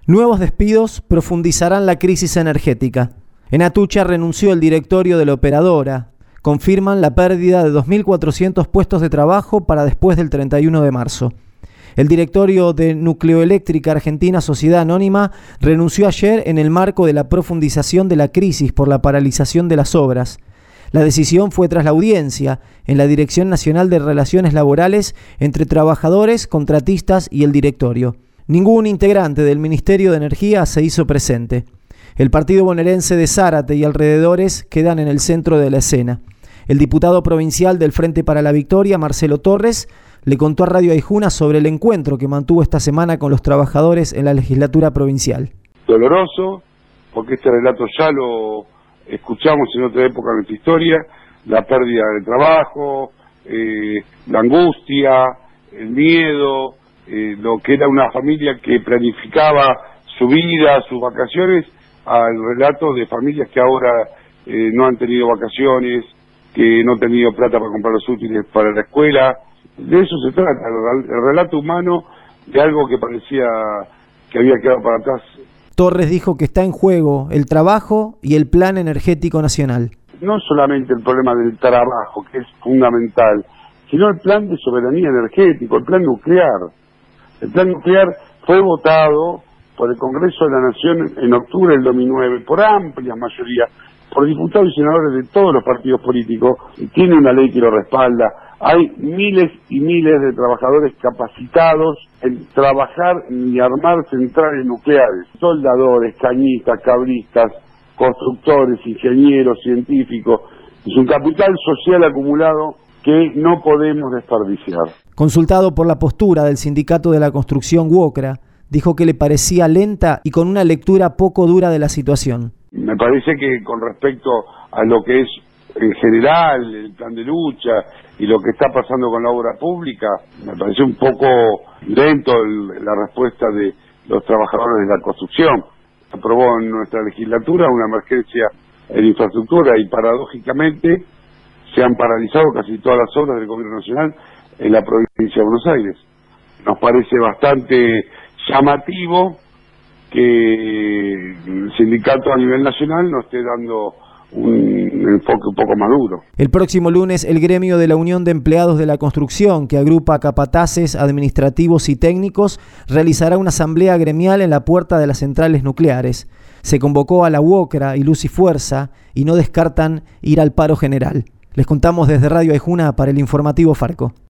Nuevos despidos profundizarán la crisis energética. En Atucha renunció el directorio de la operadora. Confirman la pérdida de 2.400 puestos de trabajo para después del 31 de marzo. El directorio de Nucleoeléctrica Argentina Sociedad Anónima renunció ayer en el marco de la profundización de la crisis por la paralización de las obras. La decisión fue tras la audiencia en la Dirección Nacional de Relaciones Laborales entre trabajadores, contratistas y el directorio. Ningún integrante del Ministerio de Energía se hizo presente. El partido bonaerense de Zárate y alrededores quedan en el centro de la escena. El diputado provincial del Frente para la Victoria, Marcelo Torres, le contó a Radio Aijuna sobre el encuentro que mantuvo esta semana con los trabajadores en la legislatura provincial. Doloroso, porque este relato ya lo escuchamos en otra época de nuestra historia, la pérdida del trabajo, la angustia, el miedo, lo que era una familia que planificaba su vida, sus vacaciones, al relato de familias que ahora no han tenido vacaciones, que no han tenido plata para comprar los útiles para la escuela. De eso se trata, el relato humano de algo que parecía que había quedado para atrás. Torres dijo que está en juego el trabajo y el plan energético nacional. No solamente el problema del trabajo, que es fundamental, sino el plan de soberanía energética, el plan nuclear. El plan nuclear fue votado por el Congreso de la Nación en octubre del 2009 por amplia mayoría, por diputados y senadores de todos los partidos políticos, y tiene una ley que lo respalda. Hay miles y miles de trabajadores capacitados en trabajar y armar centrales nucleares, soldadores, cañistas, cabristas, constructores, ingenieros, científicos. Es un capital social acumulado que no podemos desperdiciar. Consultado por la postura del Sindicato de la Construcción UOCRA, dijo que le parecía lenta y con una lectura poco dura de la situación. Me parece que con respecto a lo que es en general el plan de lucha y lo que está pasando con la obra pública, me parece un poco lento la respuesta de los trabajadores de la construcción. Se aprobó en nuestra legislatura una emergencia en infraestructura y paradójicamente se han paralizado casi todas las obras del gobierno nacional en la provincia de Buenos Aires. Nos parece bastante llamativo que el sindicato a nivel nacional no esté dando un enfoque un poco más duro. El próximo lunes, el gremio de la Unión de Empleados de la Construcción, que agrupa capataces, administrativos y técnicos, realizará una asamblea gremial en la puerta de las centrales nucleares. Se convocó a la UOCRA y Luz y Fuerza y no descartan ir al paro general. Les contamos desde Radio Aijuna para el Informativo Farco.